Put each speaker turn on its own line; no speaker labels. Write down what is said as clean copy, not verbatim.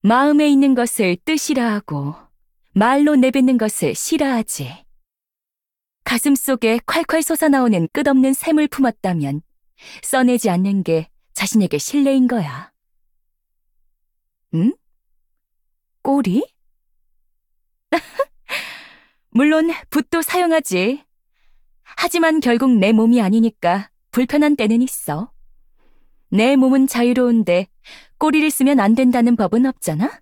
마음에 있는 것을 뜻이라 하고 말로 내뱉는 것을 시라 하지. 가슴 속에 콸콸 솟아나오는 끝없는 샘을 품었다면 써내지 않는 게 자신에게 신뢰인 거야. 응? 꼬리? 물론 붓도 사용하지. 하지만 결국 내 몸이 아니니까 불편한 때는 있어. 내 몸은 자유로운데 꼬리를 쓰면 안 된다는 법은 없잖아?